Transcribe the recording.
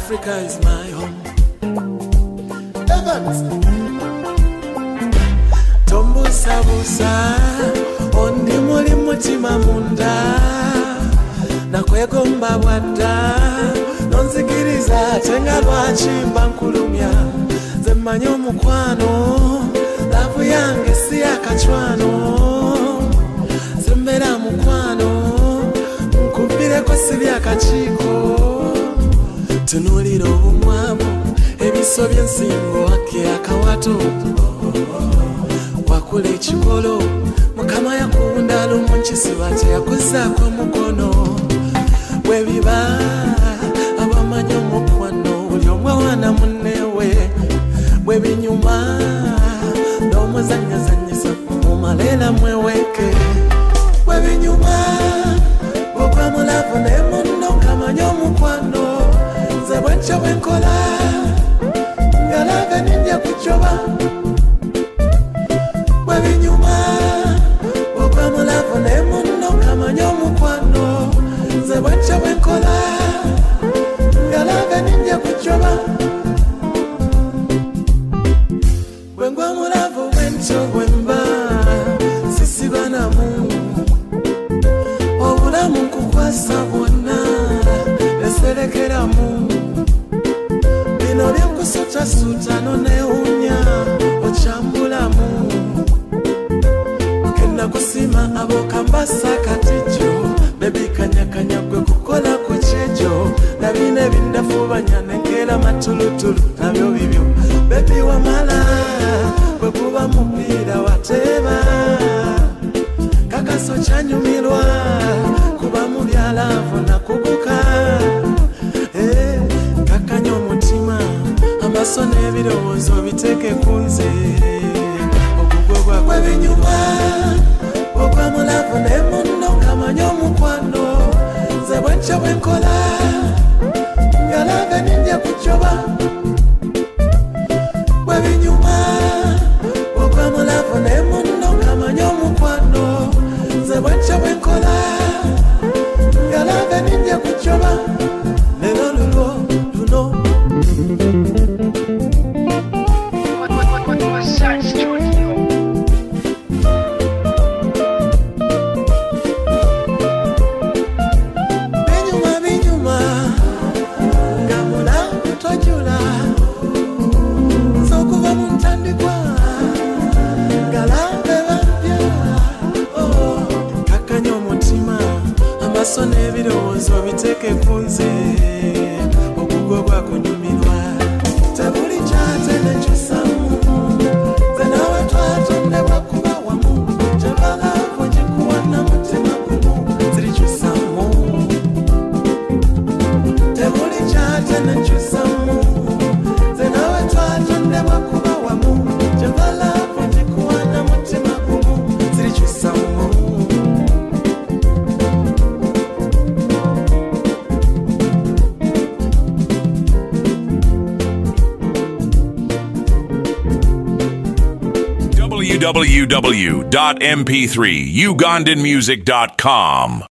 Africa is my home. Evans Tombusa ondi muli mutima munda nakwegomba bwadda nonzikiriza tenga lwakimba nkulumya nze mmanyi omukwano laavu yange si akacwano sembera mukwano nkubireko si byakakiiko tunuulira obumwamu ebiso by'ensingo wake akawato wakula ekikolo mukama yakuwunda lumu nkisiba teyakuzaako mukono bwebiba abamanyi omukwano buli omwe wana munnewe bwebinyuma n'omuzanyazanyisa mumaleera mweweke bwebinyuma bwogwa mulavu ne munno nkamanyi omukwano nze bwentyo bwenkola ngalave nindya kucoba bwebinyuma bwogwa mulavu ne munno nkamanyi omukwano nze bwentyo bwenkola ngalave nindya kucoba bwengwa mulavu bwentyo bwemba sisibanamu obulamu nkukwasa bwonna neserekeramu bino byenkusutasuta nonewunya okyambulamu genda kusima abokambasa katijo bebikanyakanya gwe kukola ku kyejo nabina ebindafubanya nenkera matulutulu nabyo bibyo bebi wamala bwe kuba mupiira wateeba kakaso kyanyumirwa kuba mu byalaavu nakuguka kakanya omutima amaso n'ebirowoozo biteeke ku nze ogugwo bwebinyuma bwogwa mulavu ne munno nkamanya omukwano nze bwentyo bwenkola ngalave nindya kucoba bwebinyuma bwogwa mulavu ne munno nkamanya omukwano nze bwentyo bwenkola ngalave nindya kucoba lero luno binyuma nga mulavu tojula sokuva mu ntandikwa ngalave bapya kakanya omutima amaso n'ebirowoozo biteeke ku nze ogugwo gwakunyumirwa tebuli kyate nekyusamu ze nawe twatondebwa kuba wamu gyebalavu gikuwana mutima gumu zirikyusamu tebuli kyate nekyusamu ze nawe twatondebwa kuba wamu gyebalavu gikuwana mutima gumu zirikyusamu www.mp3ugandanmusic.com